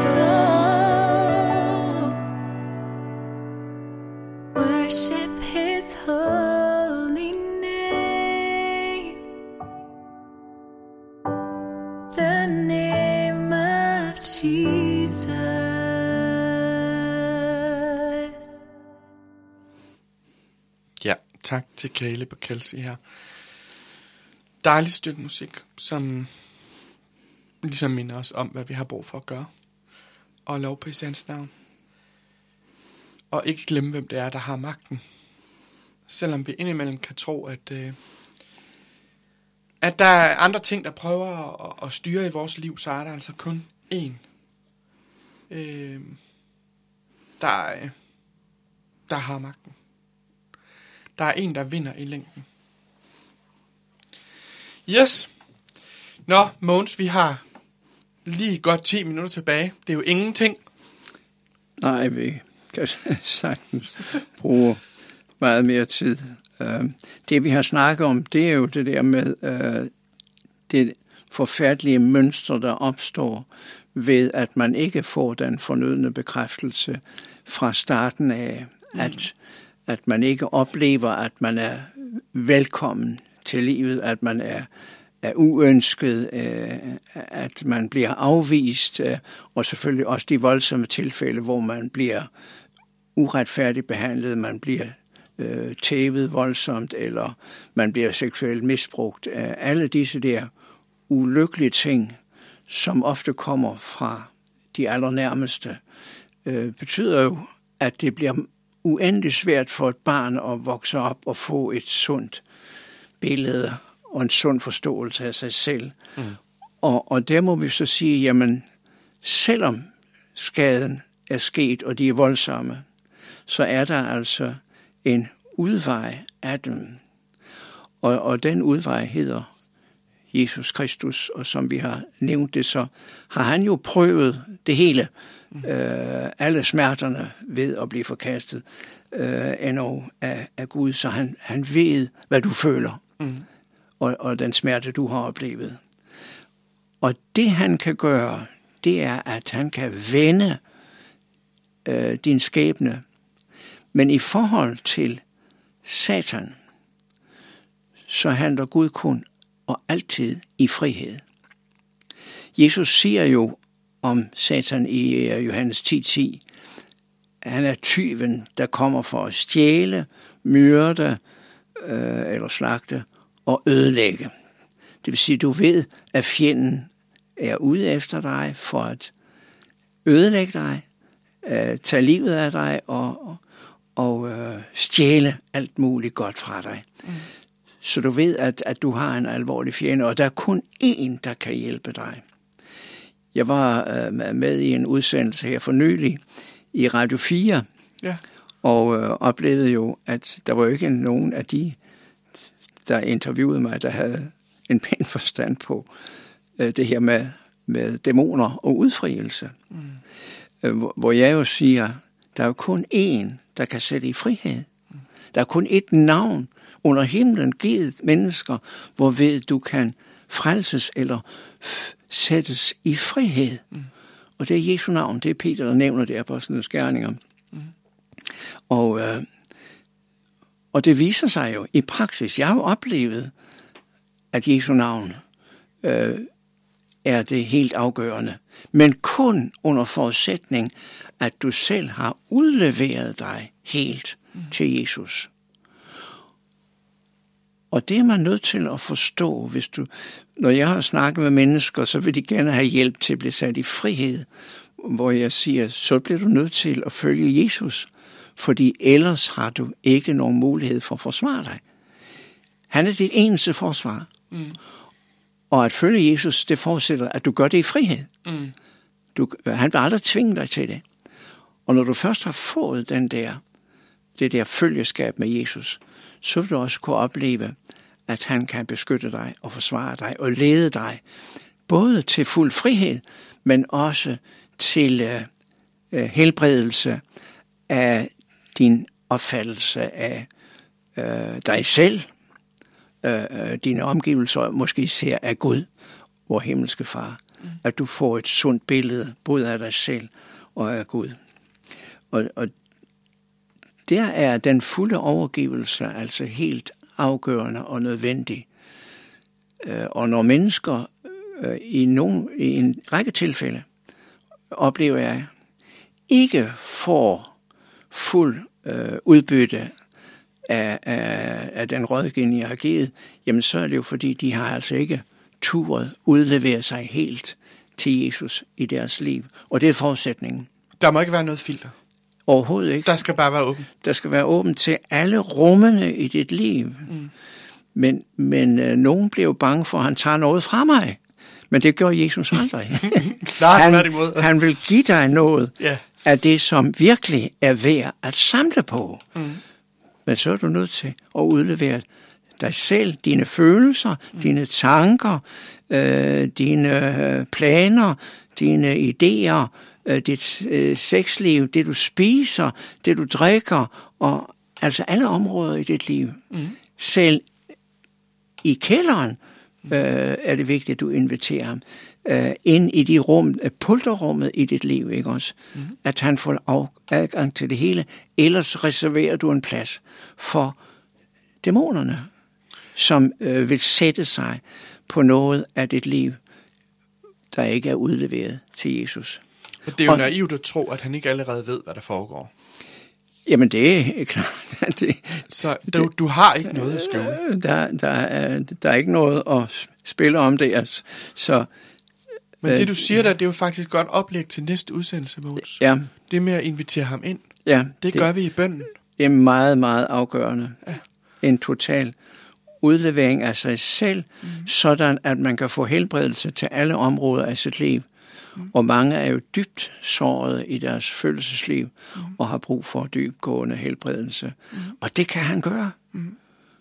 soul, worship His holy name. The name of Jesus. Ja, tak til Caleb og Kelsey her. Dejligt stykke musik, som ligesom minder os om, hvad vi har brug for at gøre. Og lovprise hans navn. Og ikke glemme, hvem det er, der har magten. Selvom vi indimellem kan tro, at, øh, at der er andre ting, der prøver at, at styre i vores liv, så er der altså kun én, øh, der, øh, der har magten. Der er en, der vinder i længden. Yes. Nå, Mogens, vi har lige godt ti minutter tilbage. Det er jo ingenting. Nej, vi kan sagtens bruge meget mere tid. Uh, det vi har snakket om, det er jo det der med uh, det forfærdelige mønster, der opstår ved, at man ikke får den fornødne bekræftelse fra starten af, mm. at, at man ikke oplever, at man er velkommen til livet, at man er, er uønsket, uh, at man bliver afvist, uh, og selvfølgelig også de voldsomme tilfælde, hvor man bliver uretfærdigt behandlet, man bliver øh, tævet voldsomt, eller man bliver seksuelt misbrugt. Alle disse der ulykkelige ting, som ofte kommer fra de allernærmeste, øh, betyder jo, at det bliver uendelig svært for et barn at vokse op og få et sundt billede og en sund forståelse af sig selv. Mm. Og, og der må vi så sige, jamen, selvom skaden er sket, og de er voldsomme, så er der altså en udvej af dem. Og, og den udvej hedder Jesus Kristus, og som vi har nævnt det, så har han jo prøvet det hele, mm. øh, alle smerterne ved at blive forkastet øh, endnu af, af Gud, så han, han ved, hvad du føler, mm. og, og den smerte, du har oplevet. Og det han kan gøre, det er, at han kan vende øh, din skæbne. Men i forhold til Satan, så handler Gud kun og altid i frihed. Jesus siger jo om Satan i Johannes ti ti. Han er tyven, der kommer for at stjæle, myrde øh, eller slagte og ødelægge. Det vil sige, du ved, at fjenden er ude efter dig for at ødelægge dig, øh, tage livet af dig og, og, og øh, stjæle alt muligt godt fra dig. Mm. Så du ved, at, at du har en alvorlig fjende, og der er kun én, der kan hjælpe dig. Jeg var øh, med i en udsendelse her for nylig i Radio fire, ja. og øh, oplevede jo, at der var jo ikke nogen af de, der interviewede mig, der havde en pæn forstand på øh, det her med, med dæmoner og udfrielse. Mm. Øh, hvor, hvor jeg jo siger, der er jo kun én, der kan sætte i frihed. Mm. Der er kun ét navn under himlen givet mennesker, hvorved du kan frelses eller f- sættes i frihed. Mm. Og det er Jesu navn, det er Peter, der nævner det på sådan skærninger. Mm. Og, øh, og det viser sig jo i praksis. Jeg har jo oplevet, at Jesu navn øh, er det helt afgørende. Men kun under forudsætning, at du selv har udleveret dig helt mm. til Jesus. Og det er man nødt til at forstå, hvis du, når jeg har snakket med mennesker, så vil de gerne have hjælp til at blive sat i frihed, hvor jeg siger, så bliver du nødt til at følge Jesus, fordi ellers har du ikke nogen mulighed for at forsvare dig. Han er dit eneste forsvar. Mm. Og at følge Jesus, det forudsætter, at du gør det i frihed. Mm. Du, han vil aldrig tvinge dig til det. Og når du først har fået den der, det der følgeskab med Jesus, så vil du også kunne opleve, at han kan beskytte dig og forsvare dig og lede dig, både til fuld frihed, men også til uh, helbredelse af din opfattelse af uh, dig selv, uh, dine omgivelser, måske især af Gud, vor himmelske far. Mm. At du får et sundt billede, både af dig selv og af Gud. Og, og der er den fulde overgivelse altså helt afgørende og nødvendig. Og når mennesker i, nogle, i en række tilfælde oplever jeg ikke får fuld øh, udbytte af, af, af den rådgivning, jeg har givet, jamen så er det jo fordi, de har altså ikke turet udlevere sig helt til Jesus i deres liv. Og det er forudsætningen. Der må ikke være noget filter. Overhovedet ikke. Der skal bare være åben. Der skal være åben til alle rummene i dit liv. Mm. Men, men øh, nogen bliver bange for, at han tager noget fra mig. Men det gør Jesus aldrig. Snart han, imod. han vil give dig noget yeah. af det, som virkelig er værd at samle på. Mm. Men så er du nødt til at udlevere dig selv, dine følelser, mm. dine tanker, øh, dine planer, dine idéer, øh, dit øh, sexliv, det du spiser, det du drikker, og altså alle områder i dit liv. Mm. Selv i kælderen øh, er det vigtigt, at du inviterer ham øh, ind i de rum, pulterrummet i dit liv, ikke også? Mm. At han får adgang til det hele, ellers reserverer du en plads for dæmonerne, som øh, vil sætte sig på noget af dit liv, der ikke er udleveret til Jesus. Og det er jo og, naivt at tro, at han ikke allerede ved, hvad der foregår. Jamen det er klart. Det, Så du, du har ikke noget at skjule? Der, der, er, der er ikke noget at spille om det. Altså. Så, Men det du siger der, det er jo faktisk godt oplæg til næste udsendelse, Mogens. Ja. Det er med at invitere ham ind. Ja, det, det gør vi i bønnen. Det er meget, meget afgørende. Ja. En total udlevering af sig selv, mm. sådan at man kan få helbredelse til alle områder af sit liv. Mm. Og mange er jo dybt såret i deres følelsesliv, mm. og har brug for dybgående helbredelse. Mm. Og det kan han gøre. Mm.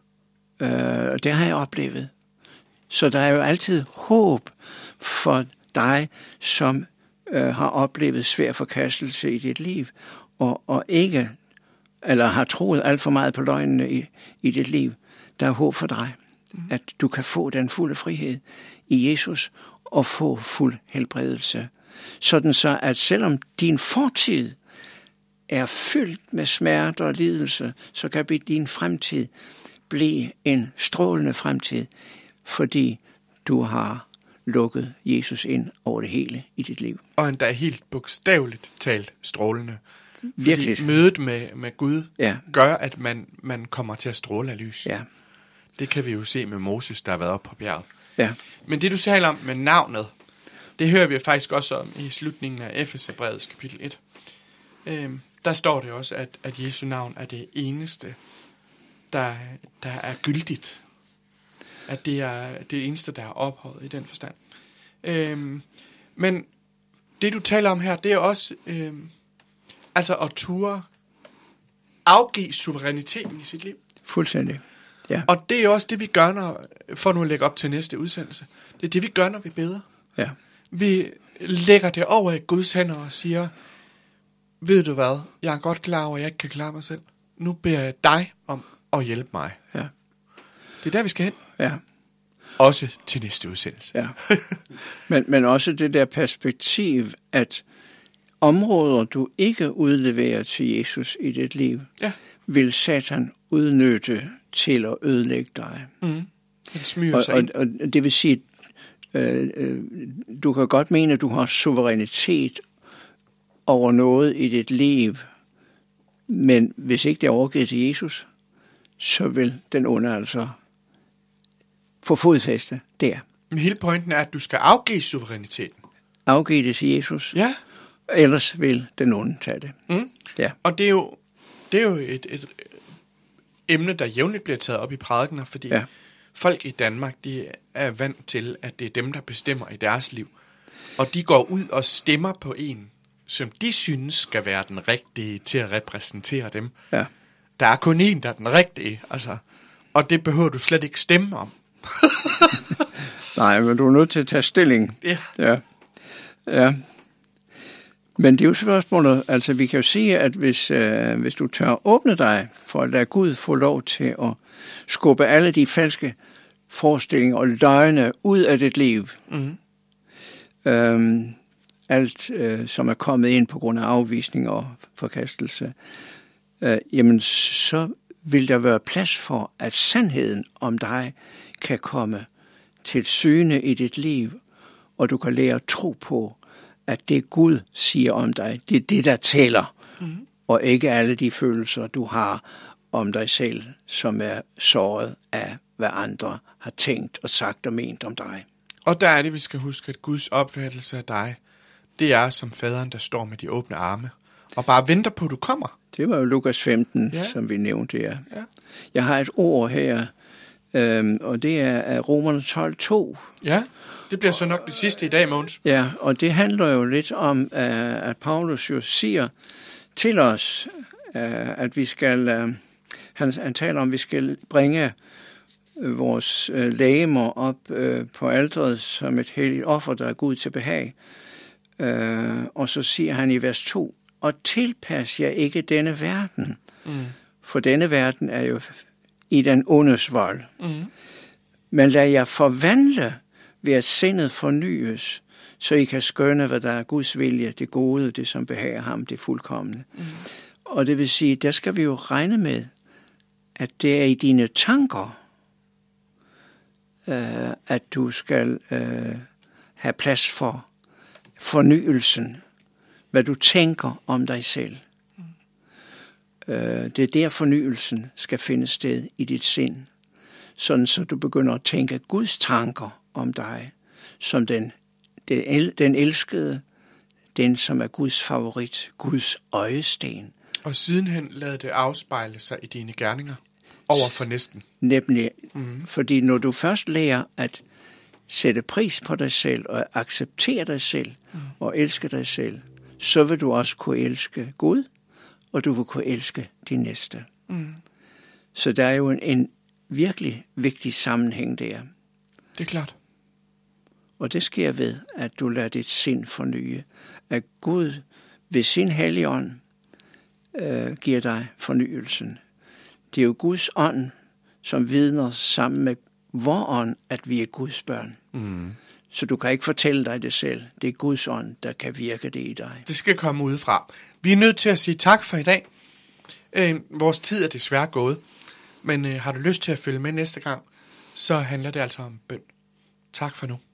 Øh, det har jeg oplevet. Så der er jo altid håb for dig, som øh, har oplevet svær forkastelse i dit liv, og, og ikke, eller har troet alt for meget på løgnene i, i dit liv. Der er håb for dig, mm. at du kan få den fulde frihed i Jesus, og få fuld helbredelse. Sådan så, at selvom din fortid er fyldt med smerte og lidelse, så kan din fremtid blive en strålende fremtid, fordi du har lukket Jesus ind over det hele i dit liv. Og endda helt bogstaveligt talt strålende. Virkelig. Fordi mødet med, med Gud Ja. gør, at man, man kommer til at stråle af lys. Ja. Det kan vi jo se med Moses, der har været oppe på bjerget. Ja. Men det, du taler om med navnet, det hører vi faktisk også om i slutningen af Efeserbrevets kapitel et. Øhm, der står det også, at, at Jesu navn er det eneste, der, der er gyldigt. At det er det eneste, der er ophøjet i den forstand. Øhm, men det, du taler om her, det er også øhm, altså at ture afgive suveræniteten i sit liv. Fuldstændig. Ja. Og det er også det, vi gør, når, for nu at lægge op til næste udsendelse. Det er det, vi gør, når vi beder. Ja. Vi lægger det over i Guds hænder og siger, ved du hvad, jeg er godt klar over, at jeg ikke kan klare mig selv. Nu beder jeg dig om at hjælpe mig. Ja. Det er der, vi skal hen. Ja. Også til næste udsendelse. Ja. Men, men også det der perspektiv, at områder, du ikke udleverer til Jesus i dit liv, Ja. vil Satan udnytte til at ødelægge dig. Mm. Den smyger Og, sig og, ind. og det vil sige, øh, øh, du kan godt mene, at du har suverænitet over noget i dit liv, men hvis ikke det er overgivet til Jesus, så vil den onde altså få fodfæste der. Men hele pointen er, at du skal afgive suveræniteten. Afgive det til Jesus, Ja. ellers vil den onde tage det. Mm. Ja. Og det er jo, det er jo et, et emne, der jævnligt bliver taget op i prædikener, fordi Ja. folk i Danmark, de er vant til, at det er dem, der bestemmer i deres liv. Og de går ud og stemmer på en, som de synes skal være den rigtige til at repræsentere dem. Ja. Der er kun en, der er den rigtige, altså. Og det behøver du slet ikke stemme om. Nej, men du er nødt til at tage stilling. Ja. Ja. Ja. Men det er jo spørgsmålet, altså vi kan jo sige, at hvis, øh, hvis du tør åbne dig for at lade Gud få lov til at skubbe alle de falske forestillinger og løgne ud af dit liv, Mm. øhm, alt øh, som er kommet ind på grund af afvisning og forkastelse, øh, jamen så vil der være plads for, at sandheden om dig kan komme til syne i dit liv, og du kan lære at tro på, at det Gud siger om dig, det er det, der tæller, mm. og ikke alle de følelser, du har om dig selv, som er såret af, hvad andre har tænkt og sagt og ment om dig. Og der er det, vi skal huske, at Guds opfattelse af dig, det er som faderen, der står med de åbne arme, og bare venter på, at du kommer. Det var jo Lukas femten, Ja. som vi nævnte her. Ja. Jeg har et ord her, øhm, og det er af Romerne tolv to. Ja, det bliver så nok det sidste i dag, Mogens. Ja, og det handler jo lidt om, at Paulus jo siger til os, at vi skal, han, han taler om, at vi skal bringe vores legemer op på alteret som et helligt offer, der er Gud til behag. Og så siger han i vers to, og tilpas jer ikke denne verden, mm. for denne verden er jo i den ondes vold. Mm. Men lad jer forvandle ved at sindet fornyes, så I kan skønne, hvad der er Guds vilje, det gode, det som behager ham, det fuldkomne. Mm. Og det vil sige, der skal vi jo regne med, at det er i dine tanker, øh, at du skal øh, have plads for fornyelsen, hvad du tænker om dig selv. Mm. Øh, det er der fornyelsen skal finde sted i dit sind, sådan så du begynder at tænke Guds tanker om dig, som den, den, el, den elskede, den som er Guds favorit, Guds øjesten. Og sidenhen lad det afspejle sig i dine gerninger over for næsten. Nemlig, mm. fordi når du først lærer at sætte pris på dig selv og acceptere dig selv mm. og elske dig selv, så vil du også kunne elske Gud, og du vil kunne elske din næste. Mm. Så der er jo en, en virkelig vigtig sammenhæng der. Det er klart. Og det sker ved, at du lader dit sind fornye. At Gud ved sin hellige ånd øh, giver dig fornyelsen. Det er jo Guds ånd, som vidner sammen med vor ånd, at vi er Guds børn. Mm. Så du kan ikke fortælle dig det selv. Det er Guds ånd, der kan virke det i dig. Det skal komme udefra. Vi er nødt til at sige tak for i dag. Øh, vores tid er desværre gået. Men øh, har du lyst til at følge med næste gang, så handler det altså om bøn. Tak for nu.